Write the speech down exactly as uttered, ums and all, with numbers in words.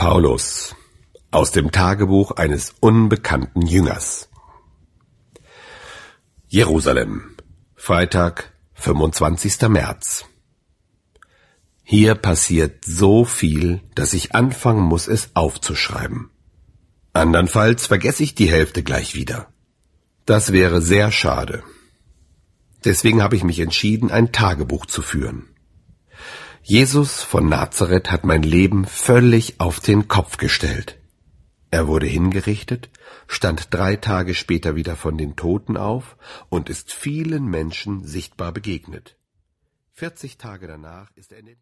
Paulus aus dem Tagebuch eines unbekannten Jüngers. Jerusalem, Freitag, fünfundzwanzigster März. Hier passiert so viel, dass ich anfangen muss, es aufzuschreiben. Andernfalls vergesse ich die Hälfte gleich wieder. Das wäre sehr schade. Deswegen habe ich mich entschieden, ein Tagebuch zu führen. Jesus von Nazareth hat mein Leben völlig auf den Kopf gestellt. Er wurde hingerichtet, stand drei Tage später wieder von den Toten auf und ist vielen Menschen sichtbar begegnet. vierzig Tage danach ist er in den